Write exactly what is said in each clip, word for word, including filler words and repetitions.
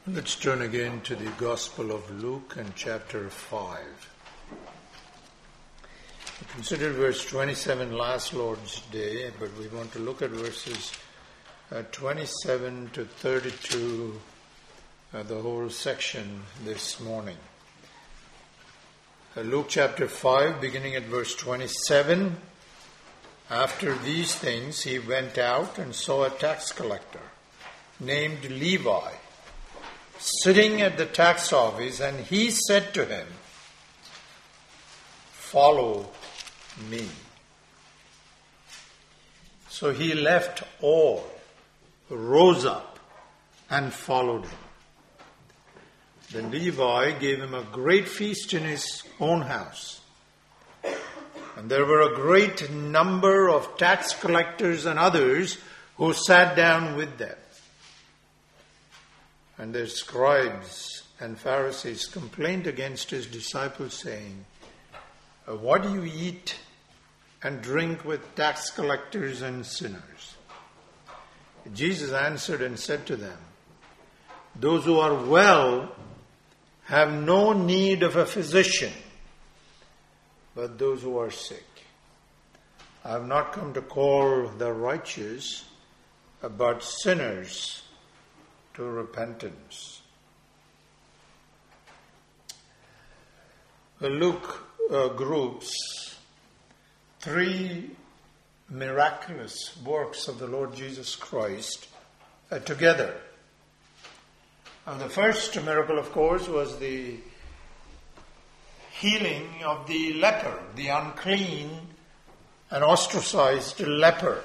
Let's turn again to the Gospel of Luke and chapter five. We considered verse twenty-seven last Lord's Day, but we want to look at verses uh, twenty-seven to thirty-two, uh, the whole section this morning. Uh, Luke chapter five, beginning at verse twenty-seven. After these things, he went out and saw a tax collector named Levi sitting at the tax office, and he said to him, "Follow me." So he left all, rose up, and followed him. Then Levi gave him a great feast in his own house. And there were a great number of tax collectors and others who sat down with them. And their scribes and Pharisees complained against his disciples, saying, "What do you eat and drink with tax collectors and sinners?" Jesus answered and said to them, "Those who are well have no need of a physician, but those who are sick. I have not come to call the righteous, but sinners to repentance." Luke uh, groups three miraculous works of the Lord Jesus Christ uh, together. And the first miracle, of course, was the healing of the leper, the unclean and ostracized leper.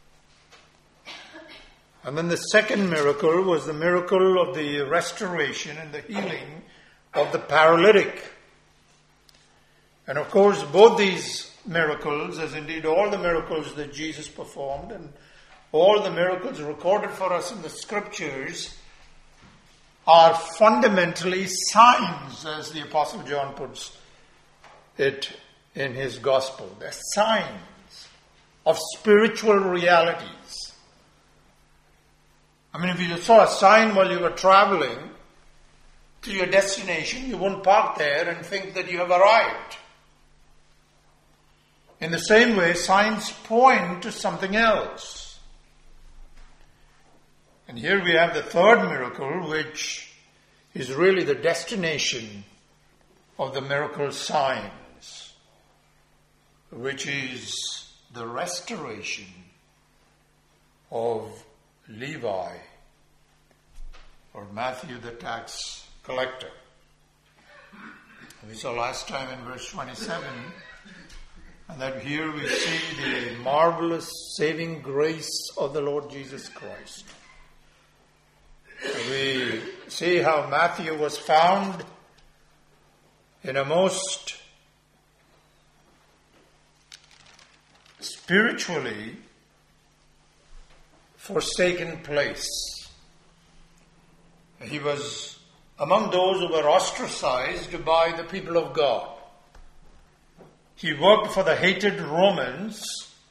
And then the second miracle was the miracle of the restoration and the healing of the paralytic. And of course, both these miracles, as indeed all the miracles that Jesus performed and all the miracles recorded for us in the scriptures, are fundamentally signs, as the Apostle John puts it in his gospel. They're signs of spiritual realities. I mean, if you saw a sign while you were traveling to your destination, you wouldn't park there and think that you have arrived. In the same way, signs point to something else. And here we have the third miracle, which is really the destination of the miracle signs, which is the restoration of Levi, or Matthew the tax collector. We saw last time in verse twenty-seven, and that here we see the marvelous saving grace of the Lord Jesus Christ. We see how Matthew was found in a most spiritually forsaken place. He was among those who were ostracized by the people of God. He worked for the hated Romans,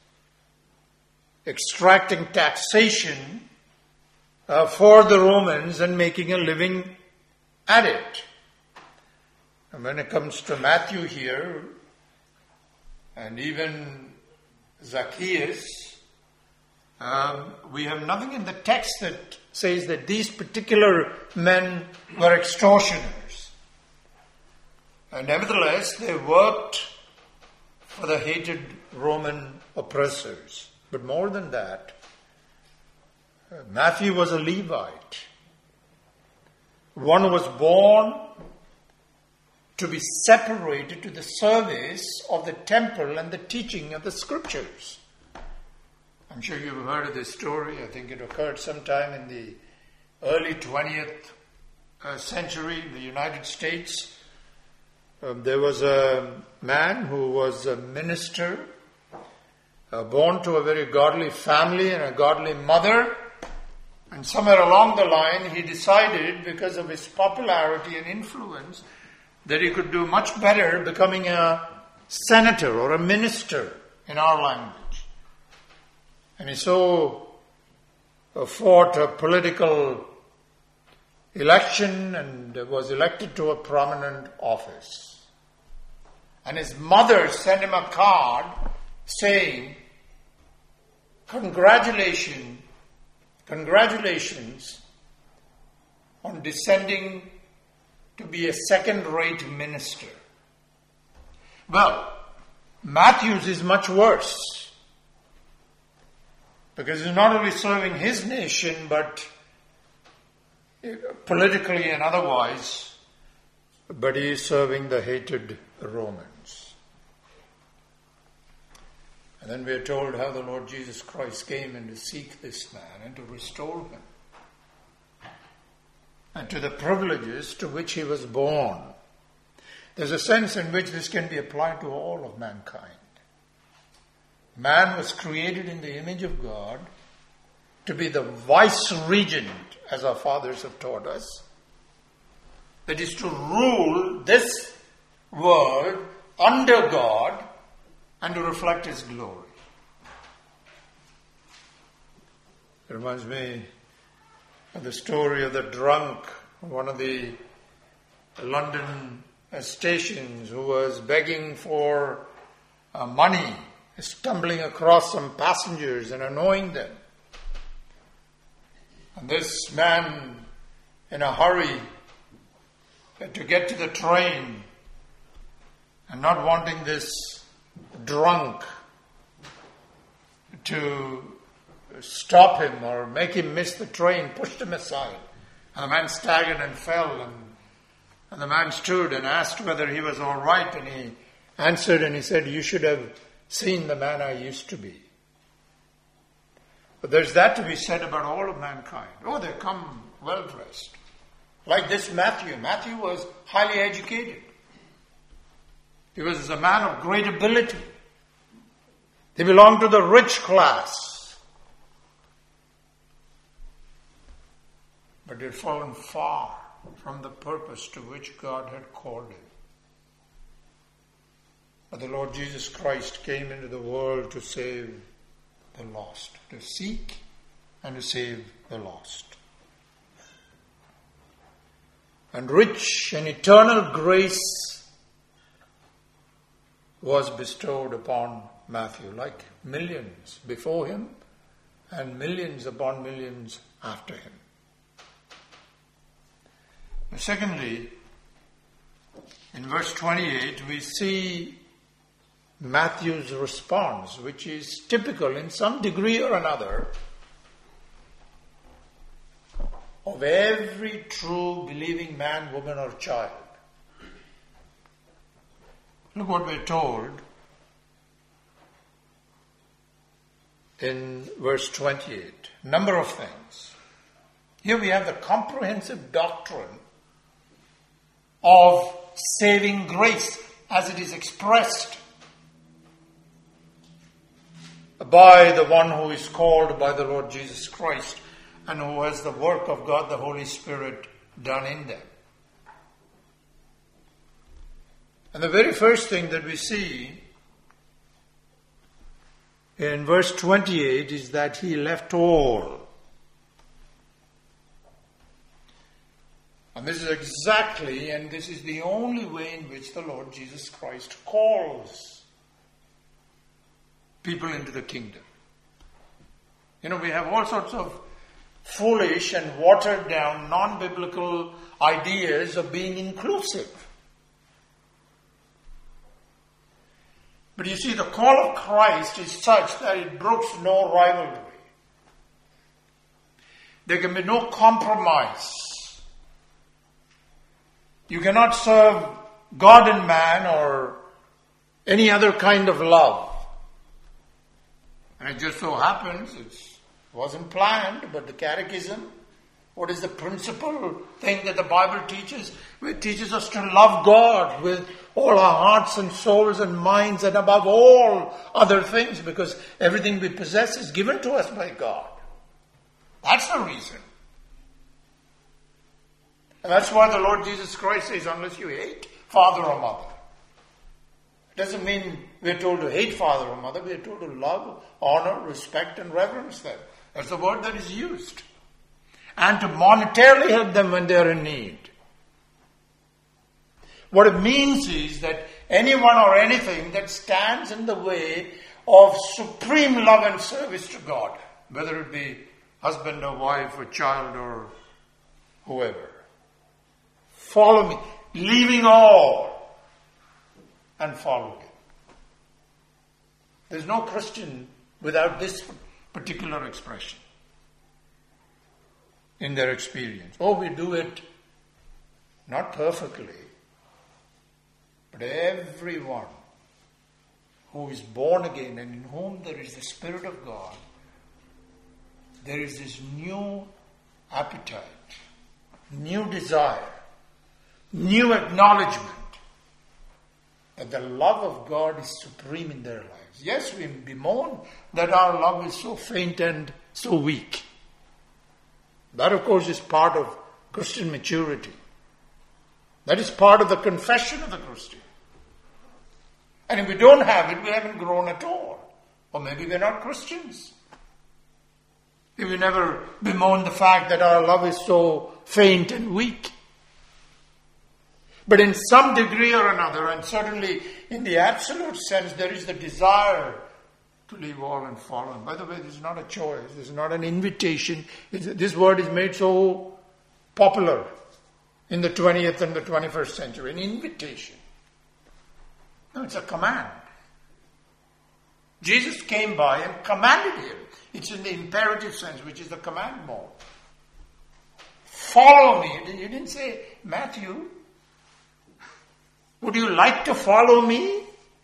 extracting taxation uh, for the Romans and making a living at it. And when it comes to Matthew here, and even Zacchaeus, Um, we have nothing in the text that says that these particular men were extortioners. And nevertheless, they worked for the hated Roman oppressors. But more than that, Matthew was a Levite. One who was born to be separated to the service of the temple and the teaching of the scriptures. I'm sure you've heard of this story. I think it occurred sometime in the early twentieth uh, century in the United States. Um, there was a man who was a minister, uh, born to a very godly family and a godly mother. And somewhere along the line, he decided, because of his popularity and influence, that he could do much better becoming a senator or a minister in our language. And he so uh, fought a political election and was elected to a prominent office. And his mother sent him a card saying, Congratulations, congratulations on descending to be a second-rate minister. Well, Matthews is much worse, because he's not only serving his nation, but politically and otherwise, but he is serving the hated Romans. And then we are told how the Lord Jesus Christ came in to seek this man and to restore him, and to the privileges to which he was born. There's a sense in which this can be applied to all of mankind. Man was created in the image of God to be the vice-regent, as our fathers have taught us. That is to rule this world under God and to reflect His glory. It reminds me of the story of the drunk, one of the London stations, who was begging for uh, money, stumbling across some passengers and annoying them. And this man, in a hurry to get to the train and not wanting this drunk to stop him or make him miss the train, pushed him aside. And the man staggered and fell, and, and the man stood and asked whether he was all right, and he answered and he said, "You should have seen the man I used to be." But there's that to be said about all of mankind. Oh, they come well-dressed. Like this Matthew. Matthew was highly educated. He was a man of great ability. He belonged to the rich class. But he had fallen far from the purpose to which God had called him. But the Lord Jesus Christ came into the world to save the lost, to seek and to save the lost. And rich and eternal grace was bestowed upon Matthew, like millions before him and millions upon millions after him. Secondly, in verse twenty-eight, we see Matthew's response, which is typical in some degree or another of every true believing man, woman, or child. Look what we're told in verse twenty-eight. Number of things. Here we have the comprehensive doctrine of saving grace as it is expressed by the one who is called by the Lord Jesus Christ and who has the work of God, the Holy Spirit, done in them. And the very first thing that we see in verse twenty-eight is that he left all. And this is exactly, and this is the only way in which the Lord Jesus Christ calls people into the kingdom. You know, we have all sorts of foolish and watered down, non-biblical ideas of being inclusive. But you see, the call of Christ is such that it brooks no rivalry. There can be no compromise. You cannot serve God and man or any other kind of love. And it just so happens, it wasn't planned, but the catechism, what is the principal thing that the Bible teaches? It teaches us to love God with all our hearts and souls and minds and above all other things, because everything we possess is given to us by God. That's the reason. And that's why the Lord Jesus Christ says, unless you hate father or mother. It doesn't mean we're told to hate father or mother. We're told to love, honor, respect, and reverence them. That's the word that is used. and to monetarily help them when they are in need. What it means is that anyone or anything that stands in the way of supreme love and service to God, whether it be husband or wife or child or whoever, follow me, leaving all and follow him. There's no Christian without this particular expression in their experience. Oh, we do it not perfectly, but everyone who is born again and in whom there is the Spirit of God, there is this new appetite, new desire, new acknowledgement that the love of God is supreme in their lives. Yes, we bemoan that our love is so faint and so weak. That, of course, is part of Christian maturity. That is part of the confession of the Christian. And if we don't have it, we haven't grown at all. Or maybe we're not Christians. If we never bemoan the fact that our love is so faint and weak. But in some degree or another, and certainly in the absolute sense, there is the desire to leave all and follow him. By the way, this is not a choice. This is not an invitation. It's, this word is made so popular in the twentieth and the twenty-first century. An invitation. No, it's a command. Jesus came by and commanded him. It's in the imperative sense, which is the command mode. Follow me. He didn't say, Matthew, would you like to follow me?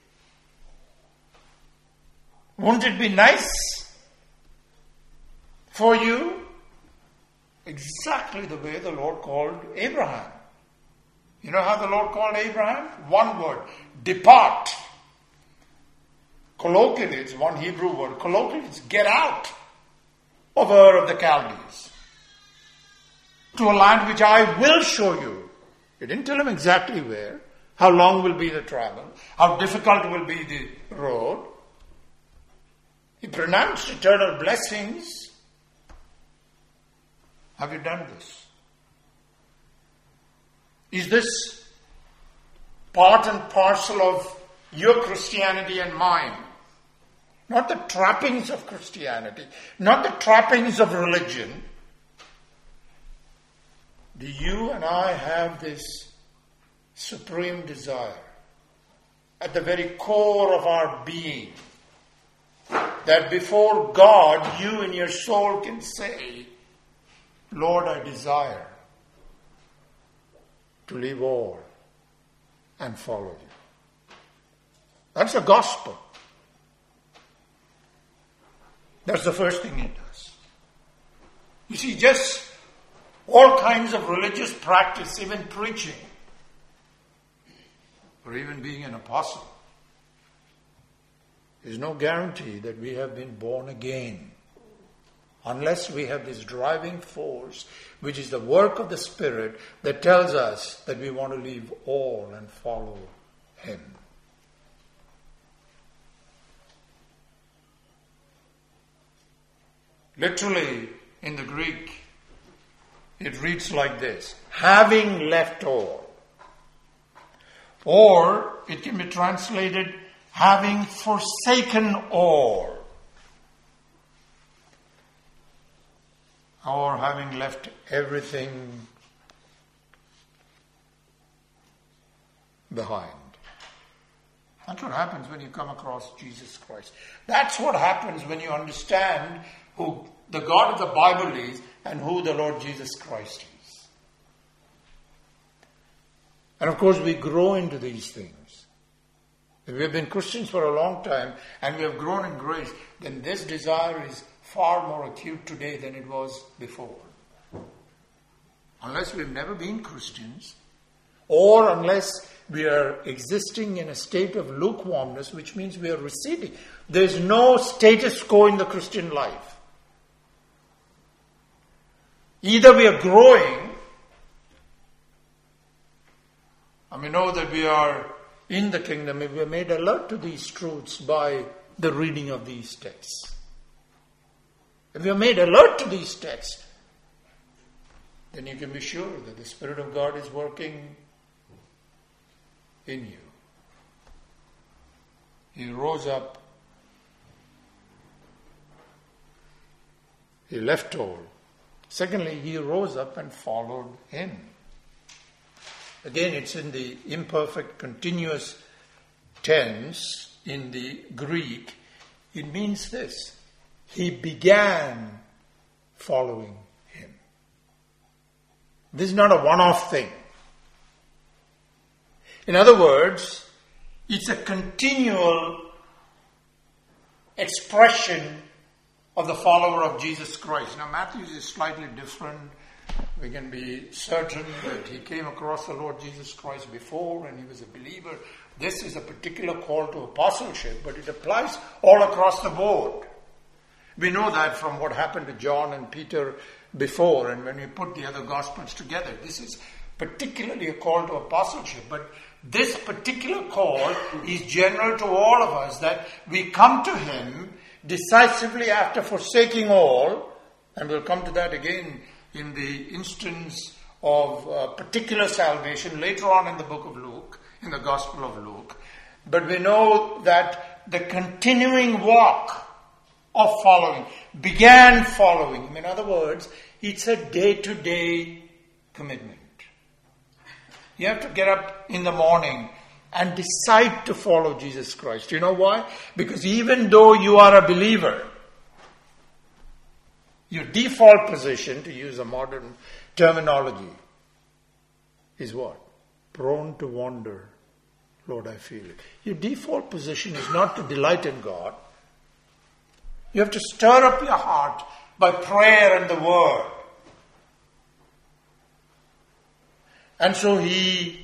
Wouldn't it be nice for you? Exactly the way the Lord called Abraham. You know how the Lord called Abraham? One word, depart. Colloquially, it's one Hebrew word. Colloquially, it's get out of Ur of the Chaldees to a land which I will show you. He didn't tell him exactly where, how long will be the travel, how difficult will be the road. He pronounced eternal blessings. Have you done this? Is this part and parcel of your Christianity and mine? Not the trappings of Christianity, not the trappings of religion. Do you and I have this supreme desire at the very core of our being that before God, you in your soul can say, Lord, I desire to leave all and follow you. That's the gospel. That's the first thing it does. You see, just all kinds of religious practice, even preaching, or even being an apostle, is no guarantee that we have been born again. Unless we have this driving force, which is the work of the Spirit, that tells us that we want to leave all and follow Him. Literally, in the Greek, it reads like this: having left all. Or it can be translated, having forsaken all. Or having left everything behind. That's what happens when you come across Jesus Christ. That's what happens when you understand who the God of the Bible is and who the Lord Jesus Christ is. And of course we grow into these things. If we have been Christians for a long time and we have grown in grace, then this desire is far more acute today than it was before. Unless we've never been Christians, or unless we are existing in a state of lukewarmness, which means we are receding. There's no status quo in the Christian life. Either we are growing, and we know that we are in the kingdom if we are made alert to these truths by the reading of these texts. If we are made alert to these texts, then you can be sure that the Spirit of God is working in you. He rose up. He left all. Secondly, he rose up and followed him. Again, it's in the imperfect continuous tense in the Greek. It means this: he began following him. This is not a one-off thing. In other words, it's a continual expression of the follower of Jesus Christ. Now, Matthew is slightly different. We can be certain that he came across the Lord Jesus Christ before and he was a believer. This is a particular call to apostleship, but it applies all across the board. We know that from what happened to John and Peter before, and when we put the other Gospels together. This is particularly a call to apostleship, but this particular call is general to all of us, that we come to him decisively after forsaking all, and we'll come to that again in the instance of uh, particular salvation later on in the book of Luke, in the Gospel of Luke. But we know that the continuing walk of following began following. In other words, it's a day-to-day commitment. You have to get up in the morning and decide to follow Jesus Christ. You know why? Because even though you are a believer, your default position, to use a modern terminology, is what? Prone to wander. Lord, I feel it. Your default position is not to delight in God. You have to stir up your heart by prayer and the Word. And so he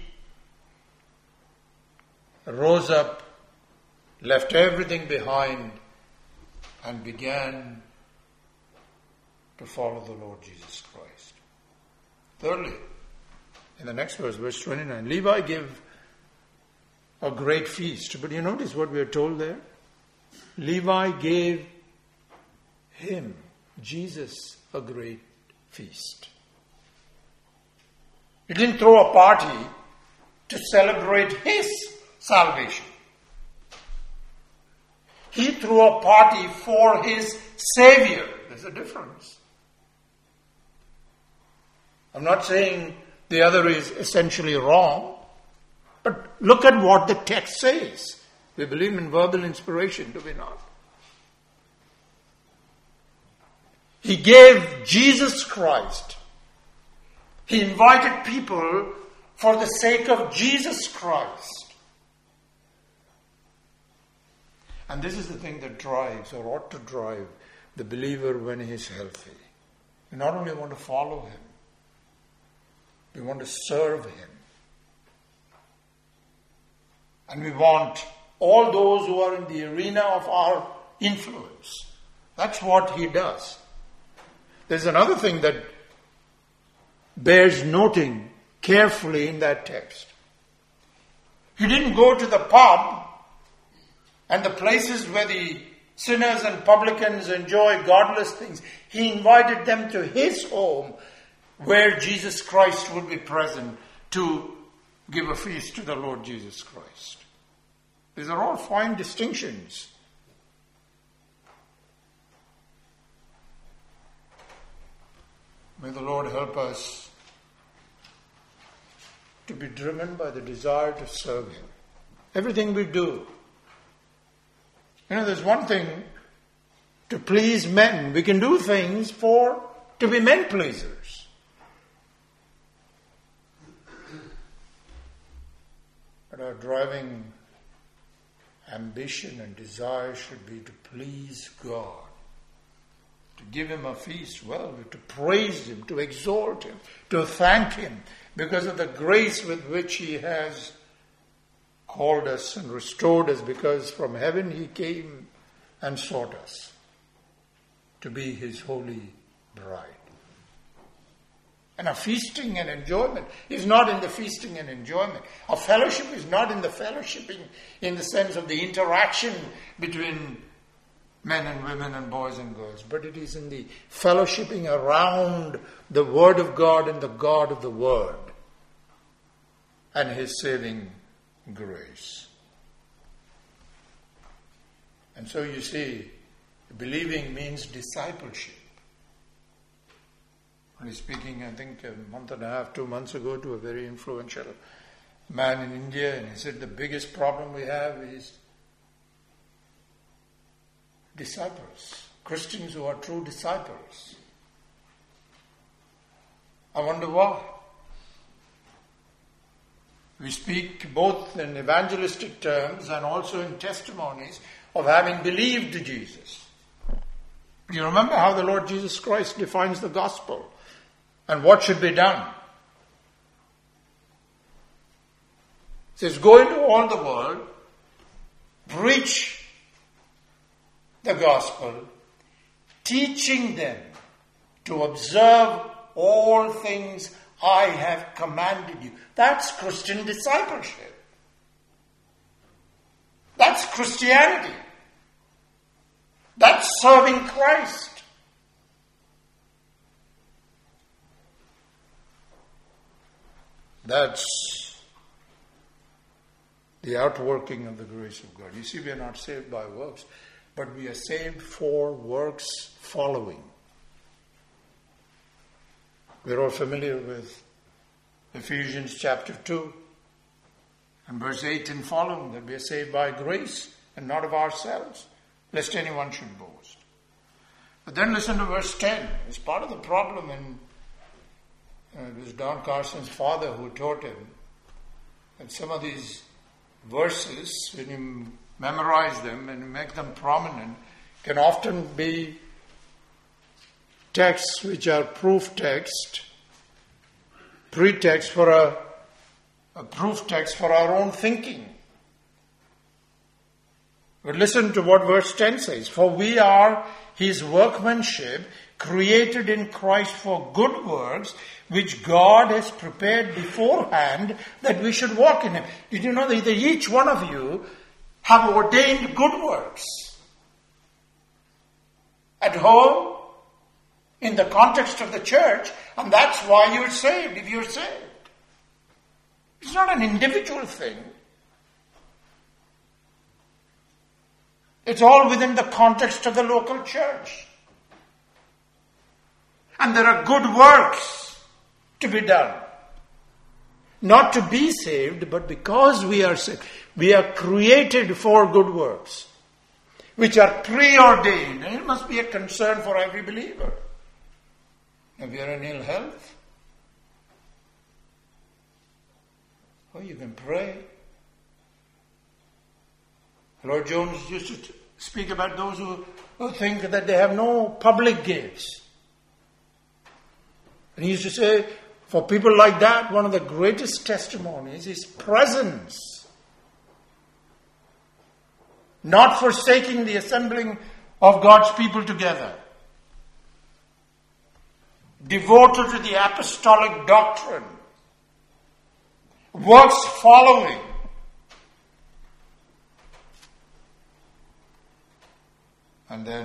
rose up, left everything behind, and began to follow the Lord Jesus Christ. Thirdly, in the next verse, verse twenty-nine, Levi gave a great feast. But you notice what we are told there? Levi gave him, Jesus, a great feast. He didn't throw a party to celebrate his salvation. He threw a party for his Savior. There's a difference. I'm not saying the other is essentially wrong, but look at what the text says. We believe in verbal inspiration, do we not? He gave Jesus Christ. He invited people for the sake of Jesus Christ. And this is the thing that drives, or ought to drive, the believer when he is healthy. We not only want to follow him, we want to serve him. And we want all those who are in the arena of our influence. That's what he does. There's another thing that bears noting carefully in that text. He didn't go to the pub and the places where the sinners and publicans enjoy godless things. He invited them to his home where Jesus Christ would be present to give a feast to the Lord Jesus Christ. These are all fine distinctions. May the Lord help us to be driven by the desire to serve him. Everything we do. You know, there's one thing to please men. We can do things for to be men pleasers. But our driving ambition and desire should be to please God. To give him a feast, well, to praise him, to exalt him, to thank him because of the grace with which he has called us and restored us, because from heaven he came and sought us to be his holy bride. And our feasting and enjoyment is not in the feasting and enjoyment. Our fellowship is not in the fellowshipping in the sense of the interaction between men and women and boys and girls, but it is in the fellowshipping around the Word of God and the God of the Word and His saving grace. And so you see, believing means discipleship. I was speaking, I think, a month and a half, two months ago to a very influential man in India, and he said the biggest problem we have is disciples, Christians who are true disciples. I wonder why. We speak both in evangelistic terms and also in testimonies of having believed Jesus. You remember how the Lord Jesus Christ defines the gospel and what should be done. He says, go into all the world, preach the gospel, teaching them to observe all things I have commanded you. That's Christian discipleship. That's Christianity. That's serving Christ. That's the outworking of the grace of God. You see, we are not saved by works, but we are saved for works following. We're all familiar with Ephesians chapter two and verse eight and following, that we are saved by grace and not of ourselves, lest anyone should boast. But then listen to verse ten. It's part of the problem, and uh, it was Don Carson's father who taught him that some of these verses, when you memorize them and you make them prominent, can often be texts which are proof text, pretext for a, a proof text for our own thinking. But listen to what verse ten says. For we are His workmanship, created in Christ for good works, which God has prepared beforehand that we should walk in Him. Did you know that each one of you have ordained good works? At home, in the context of the church, and that's why you're saved, if you're saved. It's not an individual thing. It's all within the context of the local church. And there are good works to be done. Not to be saved, but because we are saved. We are created for good works, which are preordained. And it must be a concern for every believer. If you are in ill health, well, you can pray. Lord Jones used to speak about those who, who think that they have no public gifts. And he used to say, for people like that, one of the greatest testimonies is presence. Not forsaking the assembling of God's people together. Devoted to the apostolic doctrine. Works following. And then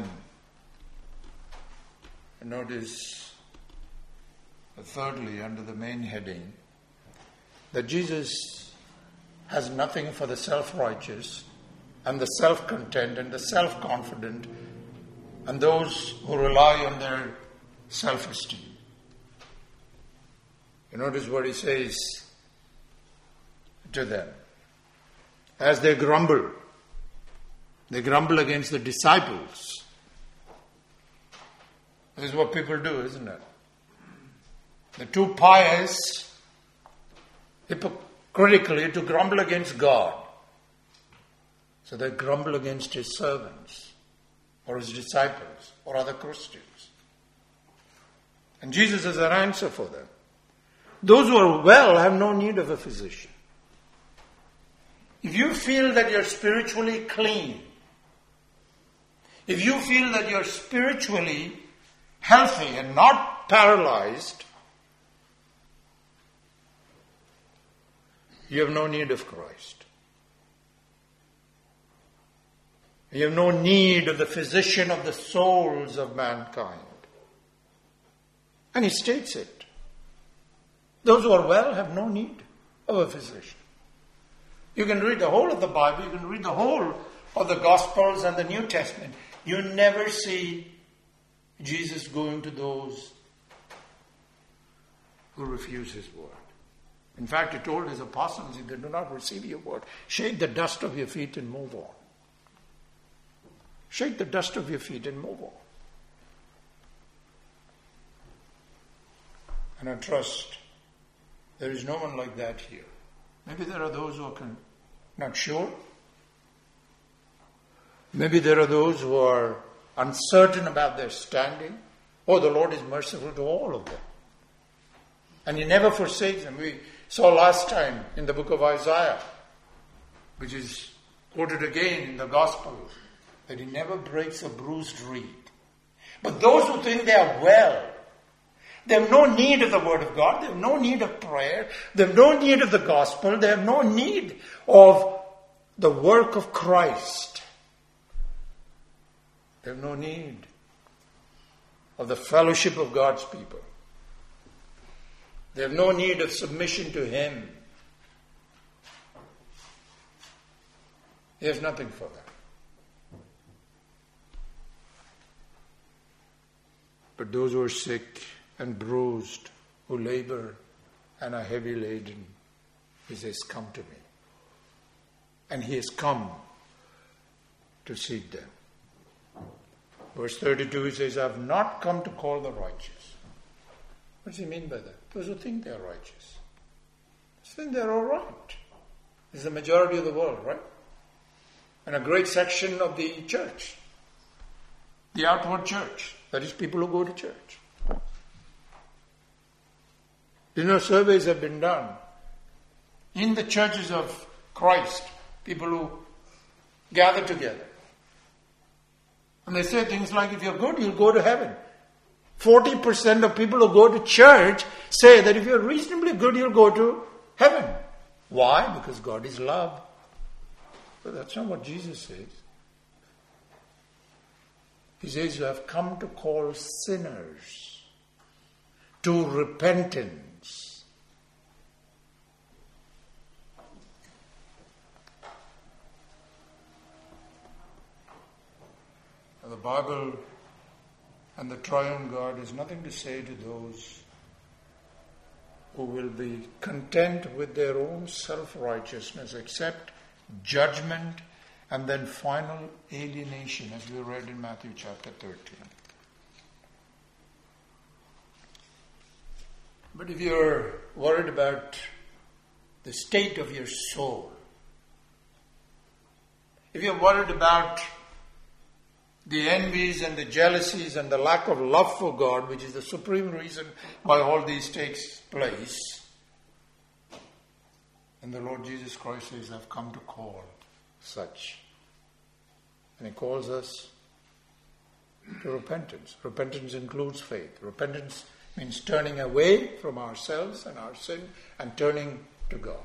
notice, thirdly, under the main heading, that Jesus has nothing for the self-righteous and the self-content and the self-confident and those who rely on their self-esteem. You notice what he says to them. As they grumble, they grumble against the disciples. This is what people do, isn't it? The too pious, hypocritically, to grumble against God. So they grumble against His servants, or His disciples, or other Christians. And Jesus has an answer for them. Those who are well have no need of a physician. If you feel that you're spiritually clean, if you feel that you're spiritually healthy and not paralyzed, you have no need of Christ. You have no need of the physician of the souls of mankind. And he states it. Those who are well have no need of a physician. You can read the whole of the Bible, you can read the whole of the Gospels and the New Testament. You never see Jesus going to those who refuse his word. In fact, he told his apostles, if they do not receive your word, shake the dust of your feet and move on. Shake the dust of your feet and move on. And I trust there is no one like that here. Maybe there are those who are con- not sure. Maybe there are those who are uncertain about their standing. Oh, the Lord is merciful to all of them. And he never forsakes them. We saw last time in the book of Isaiah, which is quoted again in the Gospels, that he never breaks a bruised reed. But those who think they are well, they have no need of the Word of God, they have no need of prayer, they have no need of the Gospel, they have no need of the work of Christ. They have no need of the fellowship of God's people. They have no need of submission to Him. He has nothing for them. But those who are sick and bruised, who labor and are heavy laden, he says, come to me. And he has come to seek them. Verse thirty-two, he says, I have not come to call the righteous. What does he mean by that? Those who think they are righteous. They think they're all right. This is the majority of the world, right? And a great section of the church. The outward church. That is, people who go to church. You know, surveys have been done. In the churches of Christ, people who gather together. And they say things like, if you're good, you'll go to heaven. forty percent of people who go to church say that if you're reasonably good, you'll go to heaven. Why? Because God is love. But that's not what Jesus says. He says, you have come to call sinners to repentance. Now, the Bible and the triune God has nothing to say to those who will be content with their own self-righteousness, except judgment and then final alienation, as we read in Matthew chapter thirteen. But if you're worried about the state of your soul, if you're worried about the envies and the jealousies and the lack of love for God, which is the supreme reason why all these takes place, and the Lord Jesus Christ says, I've come to call such. And He calls us to repentance. Repentance includes faith. Repentance means turning away from ourselves and our sin and turning to God.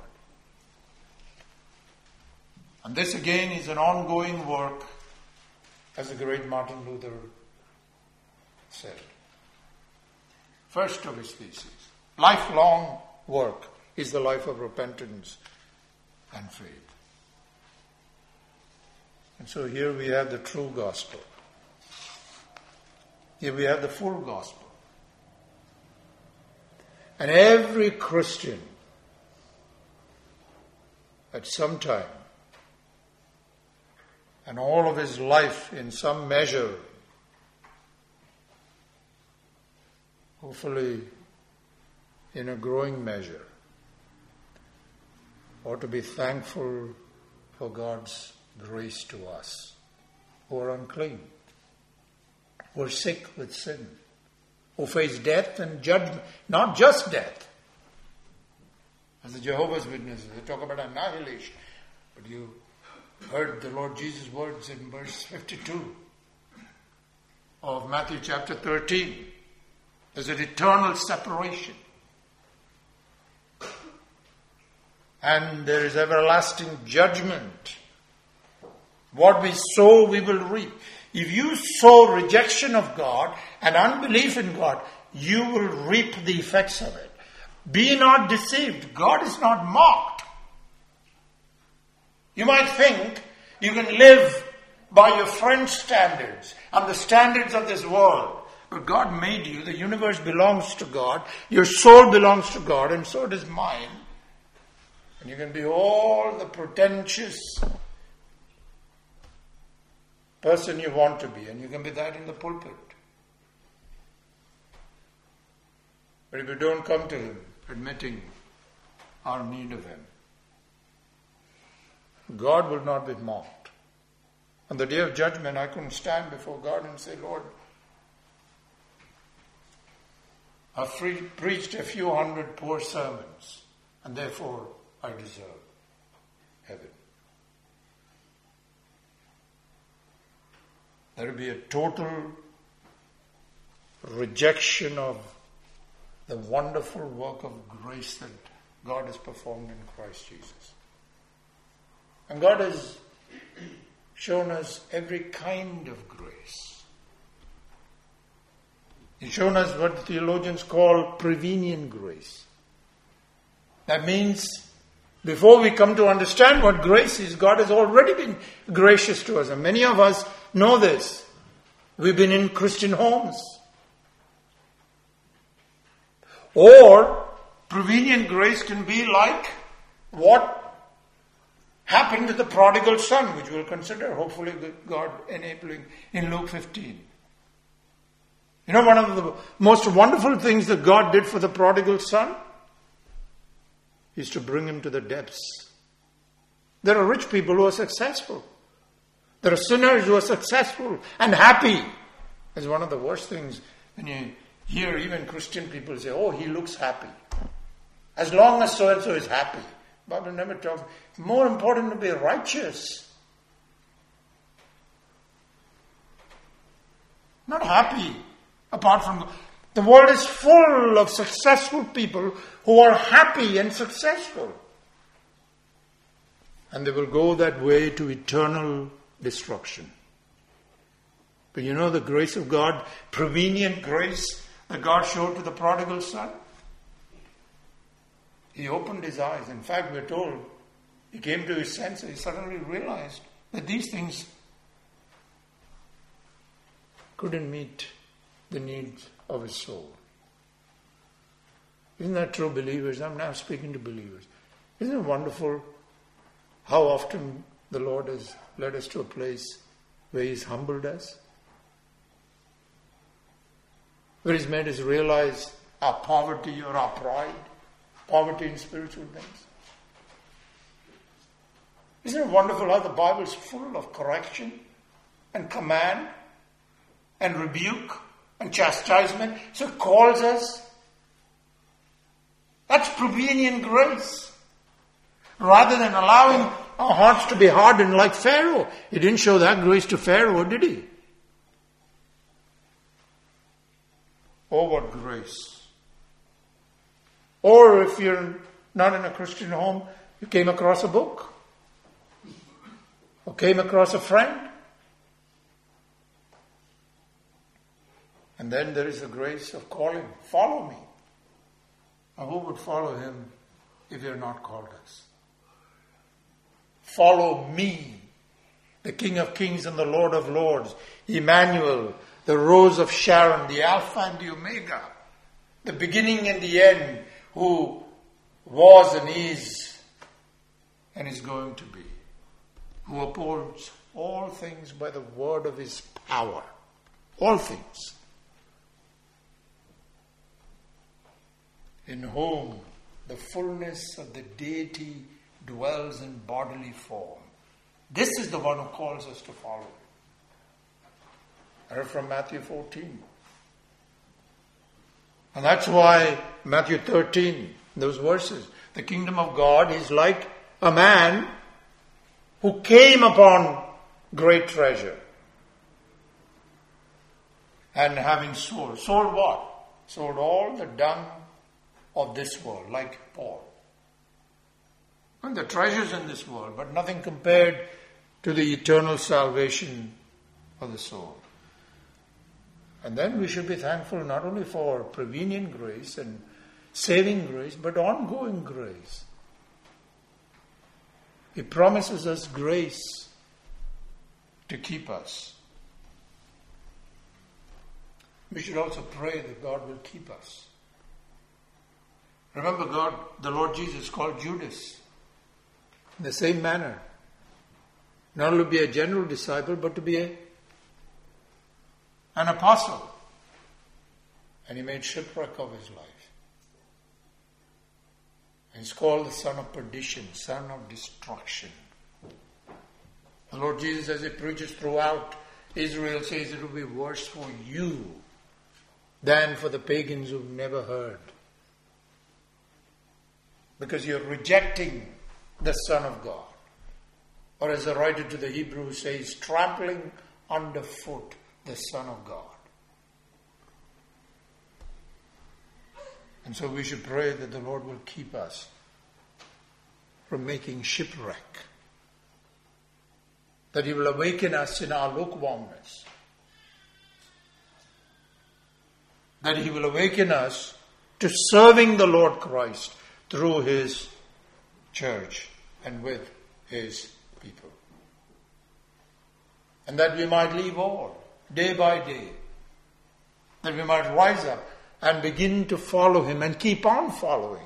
And this again is an ongoing work, as the great Martin Luther said. First of his theses, lifelong work is the life of repentance and faith. And so here we have the true gospel. Here we have the full gospel. And every Christian at some time, and all of his life in some measure, hopefully in a growing measure, ought to be thankful for God's grace to us who are unclean, who are sick with sin, who face death and judgment, not just death. As the Jehovah's Witnesses, they talk about annihilation, but you heard the Lord Jesus' words in verse fifty-two of Matthew chapter thirteen. There's an eternal separation. And there is everlasting judgment. What we sow, we will reap. If you sow rejection of God and unbelief in God, you will reap the effects of it. Be not deceived. God is not mocked. You might think you can live by your friend's standards and the standards of this world. But God made you. The universe belongs to God. Your soul belongs to God, and so does mine. And you can be all the pretentious person you want to be, and you can be that in the pulpit. But if you don't come to Him, admitting our need of Him, God will not be mocked. On the day of judgment, I couldn't stand before God and say, Lord, I've free, preached a few hundred poor sermons, and therefore I deserve heaven. There will be a total rejection of the wonderful work of grace that God has performed in Christ Jesus. And God has shown us every kind of grace. He's shown us what theologians call prevenient grace. That means before we come to understand what grace is, God has already been gracious to us. And many of us know this. We've been in Christian homes. Or prevenient grace can be like what happened to the prodigal son, which we'll consider, hopefully God enabling, in Luke fifteen. You know, one of the most wonderful things that God did for the prodigal son is to bring him to the depths. There are rich people who are successful. There are sinners who are successful and happy. It's one of the worst things when you hear even Christian people say, oh, he looks happy. As long as so-and-so is happy. The Bible never talks. It's more important to be righteous. Not happy. Apart from... The world is full of successful people who are happy and successful. And they will go that way to eternal destruction. But you know the grace of God, prevenient grace that God showed to the prodigal son? He opened his eyes. In fact, we're told he came to his senses. He suddenly realized that these things couldn't meet the needs of his soul. Isn't that true, believers? I'm now speaking to believers. Isn't it wonderful how often the Lord has led us to a place where He's humbled us? Where He's made us realize our poverty or our pride, poverty in spiritual things. Isn't it wonderful how the Bible is full of correction and command and rebuke and chastisement? So it calls us. That's prevenient grace. Rather than allowing our hearts to be hardened like Pharaoh. He didn't show that grace to Pharaoh, did he? Oh, what grace. Or if you're not in a Christian home, you came across a book. Or came across a friend. And then there is the grace of calling, follow me. Now who would follow Him if He had not called us? Follow me, the King of Kings and the Lord of Lords, Emmanuel, the Rose of Sharon, the Alpha and the Omega, the beginning and the end, who was and is and is going to be, who upholds all things by the word of His power. All things. In whom the fullness of the deity dwells in bodily form. This is the one who calls us to follow. I read from Matthew fourteen. And that's why Matthew thirteen, those verses, the kingdom of God is like a man who came upon great treasure. And having sold, sold what? Sold all the dung of this world, like Paul. And the treasures in this world, but nothing compared to the eternal salvation of the soul. And then we should be thankful not only for prevenient grace and saving grace, but ongoing grace. He promises us grace to keep us. We should also pray that God will keep us. Remember, God, the Lord Jesus called Judas in the same manner. Not only to be a general disciple, but to be a, an apostle. And he made shipwreck of his life. And he's called the son of perdition, son of destruction. The Lord Jesus, as he preaches throughout Israel, says it will be worse for you than for the pagans who've never heard. Because you're rejecting the Son of God. Or as the writer to the Hebrews says, trampling underfoot the Son of God. And so we should pray that the Lord will keep us from making shipwreck. That He will awaken us in our lukewarmness. That He will awaken us to serving the Lord Christ through His church and with His people. And that we might leave all, day by day. That we might rise up and begin to follow Him and keep on following Him.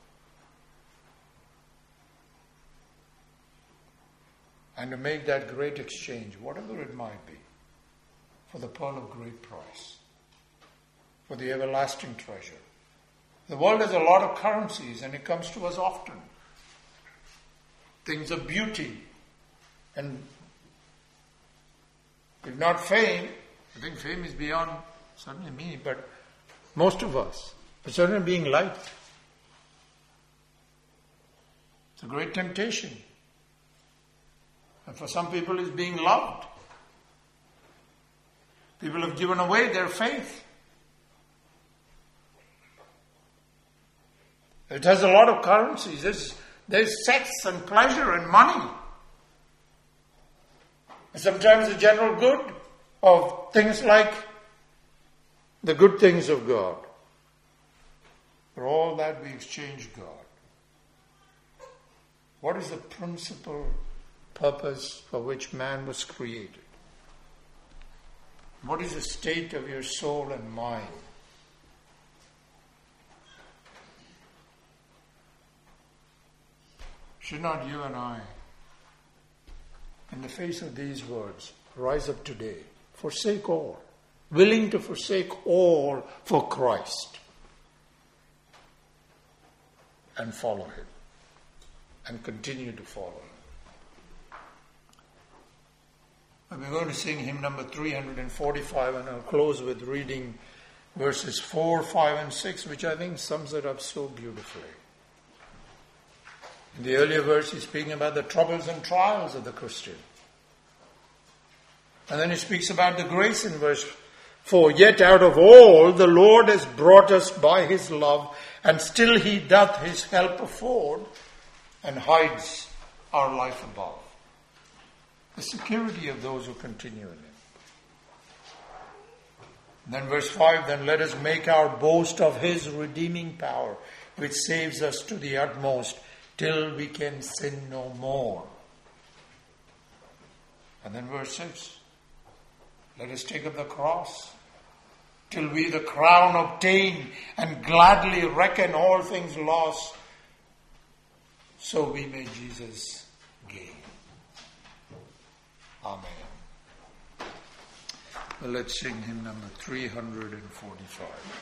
And to make that great exchange, whatever it might be, for the pearl of great price, for the everlasting treasure. The world has a lot of currencies and it comes to us often. Things of beauty and if not fame, I think fame is beyond certainly me, but most of us, but certainly being liked. It's a great temptation. And for some people it's being loved. People have given away their faith. It has a lot of currencies. There's, there's sex and pleasure and money. And sometimes the general good of things like the good things of God. For all that we exchange God. What is the principal purpose for which man was created? What is the state of your soul and mind? Should not you and I, in the face of these words, rise up today, forsake all, willing to forsake all for Christ, and follow Him, and continue to follow Him? And we're going to sing hymn number three hundred forty-five, and I'll close with reading verses four, five, and six, which I think sums it up so beautifully. In the earlier verse, he's speaking about the troubles and trials of the Christian. And then he speaks about the grace in verse four. Yet out of all the Lord has brought us by His love, and still He doth His help afford, and hides our life above. The security of those who continue in Him. And then verse five, then let us make our boast of His redeeming power, which saves us to the utmost, till we can sin no more. And then verse six, let us take up the cross, till we the crown obtain, and gladly reckon all things lost, so we may Jesus gain. Amen. Well, let's sing hymn number three hundred forty-five.